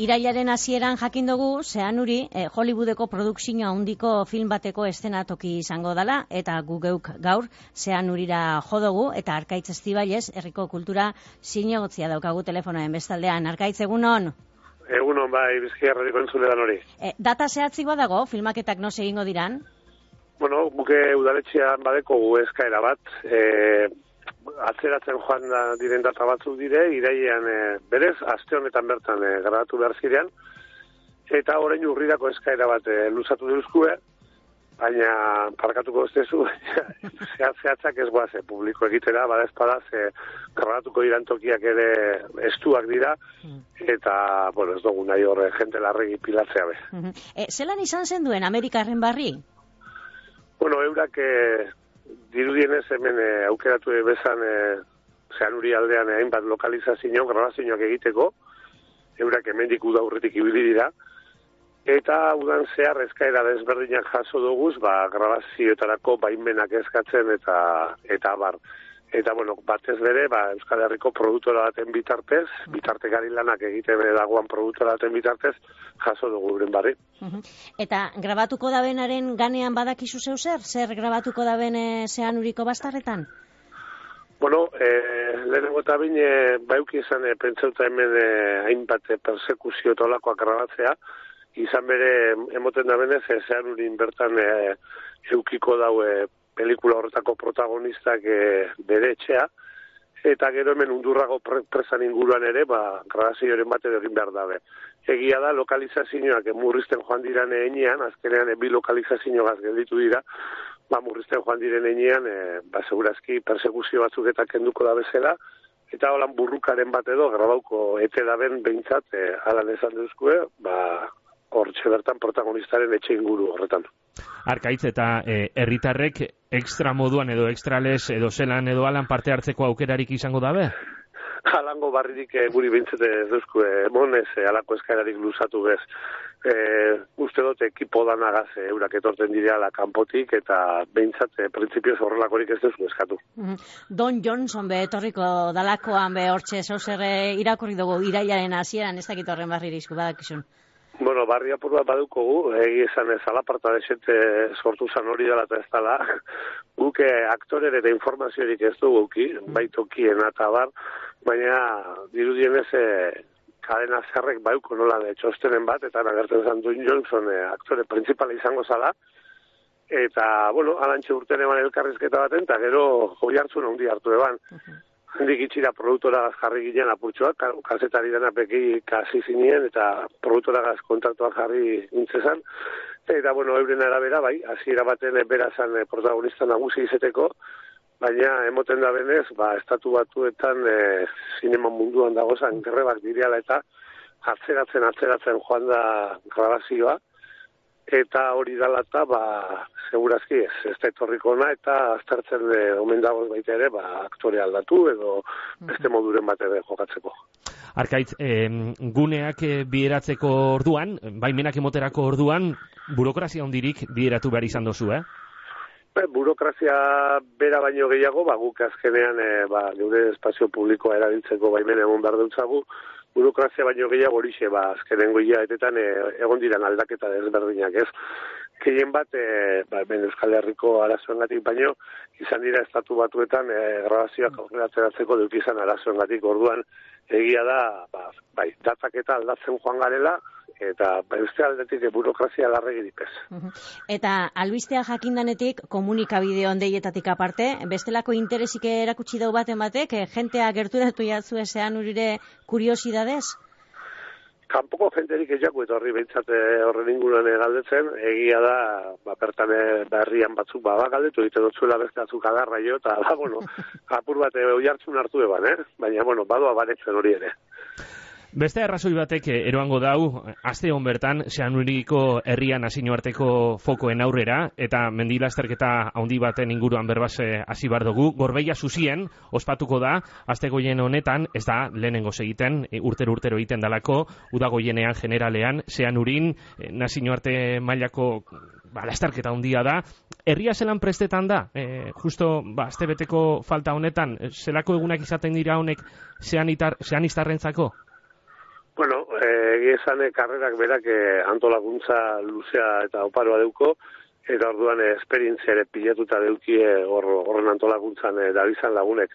irailaren hasieran jakin dugu, Zeanuri, Hollywoodeko produkzio handiko film bateko eszenatoki izango dela, eta gu geuk gaur Zeanurira jo dugu, eta Arkaitz Estibalez, herriko kultura zinegotzia daukagu telefonoen bestaldean. Arkaitz, egunon? Egunon, bai, Bizkaiarriko entzulean hori. Data zehatzik badago, filmaketak noz egingo diran? Bueno, buke udaletxean badeko eskaera bat, atzeratzen joan diren data batzuk dire, irailean berez, aste honetan bertan grabatu behar zirean, eta orain urrirako eskaera bat luzatu duzkue, baina parkatuko estezu, zehatzak ez guaz, publiko egitera, bada espadaz, grabatuko dirantokiak ere estuak dira, eta, bueno, ez dugu nahi horre jente larregi pilatzea be. Zelan izan zen duen Amerikarren barri? Bueno, eurak dirudienez hemen aukeratu bezan Zeanuri aldean hainbat lokalizazio, grabazioak egiteko, eurak hemendik uda urretik ibili dira, eta udan zehar eskaera desberdinak jaso duguz, grabazioetarako baimenak eskatzen eta abar. Eta, bueno, batez bere, Euskal Herriko produktora baten bitartez, bitartekari lanak egiten dagoan produktora baten bitartez, jaso dugu guren barri. Eta grabatuko dabenaren ganean badakizu zeu zer? Zer grabatuko daben Zeanuriko bastarretan? Bueno, lehenengo eta bain, bauki izan pentsauta hemen hainbat persekuzio tolakoak grabatzea, izan bere emoten dabenez, Zeanurin bertan eukiko daue pelikula horretako protagonistak bere etxea, eta gero hemen undurrago presan inguruan ere, grabazioaren bat egin behar dabe. Egia da, lokalizazioak murrizten joan diran enean, azkenean bi lokalizazioak gelditu dira, murrizten joan diren enean, segurazki persekuzio batzuk eta kenduko da bezala, eta holan burrukaren bat edo, grabauko ete daben behintzat, alan esan duzkue, hortxe bertan protagonistaren etxe inguru horretan. Arkaitz, eta herritarrek extra moduan edo extrales edo zelan edo alan parte hartzeko aukerarik izango dabe? Alango barririk guri behintzete ez duzku, monez alako eskaerarik luzatu bez. Uste dut ekipo danagaz eurak etorten direala kanpotik eta behintzat printzipioz horrelakorik ez duzku eskatu. Don Johnson etorriko dalakoan hortxe zauzer irakurri dugu irailaren hasieran, ez dakit horren barri irizku badakizun. Bueno, barri apur bat badukogu, esan ez alaparta desente sortu zan hori dela eta ez dela, guk aktorere eta informaziorik ez du guki, baitokien eta bar, baina dirudienez kadena zerrek bauko nola txostenen bat, eta nagertzen zan Dwayne Johnson aktore principala izango zala, eta, bueno, alantxe urten eban elkarrizketa baten, eta gero joi hartzun handi hartu eban. Hendik itxira produktora jarri ginen apurtxoak, kazetari dena peki kasi zinien, eta produktora kontaktuak jarri nintzezan. Eta, bueno, euren arabera, hasiera baten berazan protagonista nagusi izeteko, baina emoten da benez, estatu batuetan zinema munduan dagozan grebak direala eta atzeratzen joan da grabazioa, eta hori dala eta, segurazki ez da etorriko ona, eta aztertzen omen dagoz baita ere, aktore aldatu edo beste moduren bat ere jokatzeko. Arkaitz, guneak bideratzeko orduan, baimenak emoterako orduan, burokrazia hondirik bideratu behar izan dozu, Burokrazia bera baino gehiago, guk azkenean geure espazio publikoa erabiltzeko baimen egon behar dutzagu, burokrazia baino gehiago horixe, azkenengo hilabetetan egon diran aldaketa desberdinak ez. Gehien bat, ben Euskal Herriko arazoengatik baino, izan dira estatu batuetan grabazioak aurrera atzeratzeko duk izan arazoengatik orduan, egia da, datak eta aldatzen joan garela, eta beste aldetik burokrazia larregirik ez. Eta albistea jakindanetik komunikabide ondeietatik aparte, bestelako interesik erakutsi dau baten batek, jentea gerturatu jatzu Zeanurire kuriosidadez? Kanpoko jenterik ezaku etorri behintzat horren inguruan galdetzen, egia da, bertan berrian batzuk galdetu egiten dutzuela beste batzuk adarra jo, eta apur bat oihartzun hartu eban, baina, badoa baretzen hori ere. Beste arrazoi batek eroango dau, aste hon bertan, Zeanuriko herrian hasino arteko fokoen aurrera, eta mendilasterketa handi baten inguruan berbaz hasi bar dugu. Gorbeia zuzien, ospatuko da, aste goien honetan, ez da lehenengo egiten, urtero egiten dalako, udagoienean generalean, Zeanurin, nasino arte mailako lasterketa handia da. Herria zelan prestetan da, justo aste beteko falta honetan, zelako egunak izaten dira honek zeanistarrentzako? Bueno, esan karrerak berak antolakuntza luzea eta oparoa deuko, eta orduan esperientzia ere pilatuta deukie horren antolakuntzan dabizan lagunek.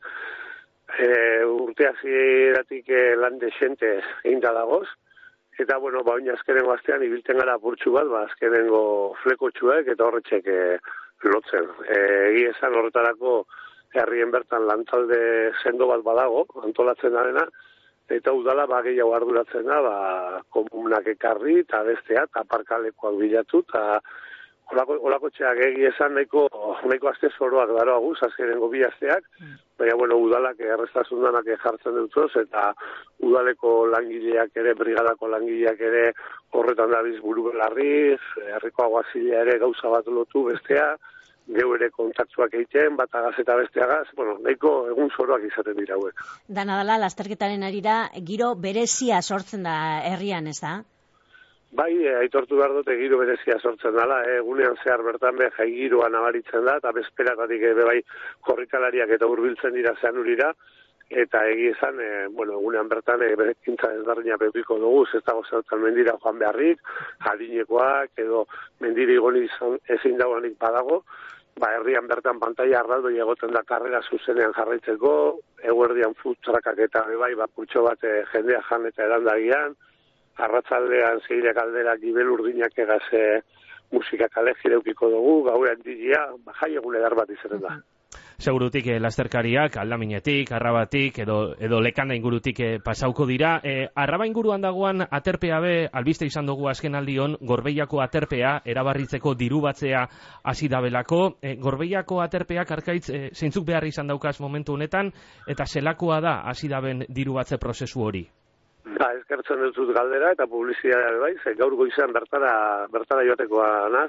Urte hasieratik lan desente egin da dagoz, eta bueno, oin azkenengo astean ibilten gara apurtxu bat, azkenengo flekotxuek eta horretxek lotzen. Esan horretarako herrien bertan lantalde sendo bat badago, antolatzen darena, eta udala gehiago arduratzen da, komunak ekarri eta bestea, eta aparkalekoak bilatu, eta olako txeak esan nahiko aste zoroak daro aguz, azkenengo bi asteak, baina, bueno, udalak errestasun danak jartzen dutzoz, eta udaleko langileak ere, brigadako langileak ere, horretan dabiz buru belarriz, herriko aguazilea ere gauza bat lotu bestea, geu ere kontaktuak egiten, bat agaz eta besteagaz, bueno, nahiko egun zoroak izaten dira hauek. Dana dela, lasterketaren arira, giro berezia sortzen da herrian, ez da? Bai, aitortu behar dute giro berezia sortzen dela, egunean zehar bertan jai giroa nabaritzen da, eta bezperatatik bai korrikalariak eta hurbiltzen dira Zeanurira, eta esan, egunean bertan berekintza ezberdina pepiko dugu, ez dago zertan mendira joan beharrik, adinekoak, edo mendiri igoni ezin dagoanik badago, herrian bertan pantaila arraldoi egoten da karrera zuzenean jarraitzeko, eguerdian futrakak eta bai, purtxo bat jendea jan eta erandagian, arratzaldean zeirek alderak gibel urdinak egaz musika kale jireukiko dugu, gauean digia, jai egun edar bat izaten da. Segurutik lasterkariak, aldaminetik, arrabatik, edo lekanda ingurutik pasauko dira. Arraba inguruan dagoan aterpea albiste izan dugu azken aldion, Gorbeiako aterpea, erabarritzeko diru batzea hasi dabelako. Gorbeiako aterpeak arkaitz zeintzuk behar izan daukaz momentu honetan, eta zelakoa da hasi daben diru batze prozesu hori? Eskertzen dut galdera eta publizitatea bai, gaur goizan bertara joatekoa naz.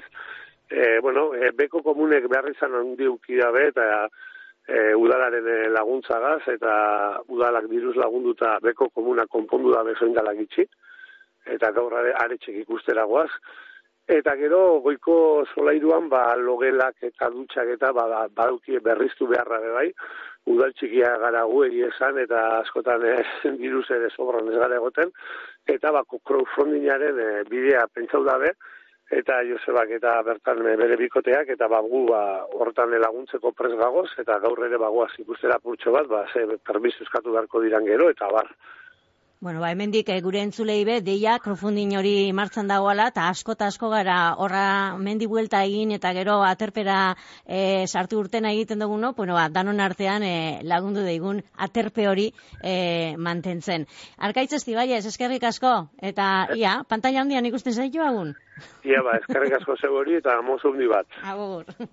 Beko komunek behar izan handi ukidabe eta udalaren laguntzagaz eta udalak diruz lagunduta beko komunak konpondu da bezoindalak itxi eta gaur aretxek ikusteragoaz. Eta gero goiko solairuan logelak eta dutxak eta badaukie berriztu beharra bai, udal txikia gara gu esan eta askotan diruz ere sobran ez gara egoten, eta crowdfundingaren bidea pentsau dabe, eta Josebak eta bertan bere bikoteak, eta gu horretan laguntzeko pres gagoz, eta gaur ere bagoaz ikustera purtxo bat, permiso eskatu beharko diran gero, eta bar. Bueno, hemendik gure entzulei deia crowdfunding hori martxan dagoala, eta asko gara horra mendi buelta egin, eta gero aterpera sartu urtena egiten dugu, danon artean lagundu daigun aterpe hori mantentzen. Arkaitz Estibaiez, eskerrik asko, eta pantalla handian ikusten zaitu agun? Eskerrik asko zeu hori, eta mozo hundi bat. Agur.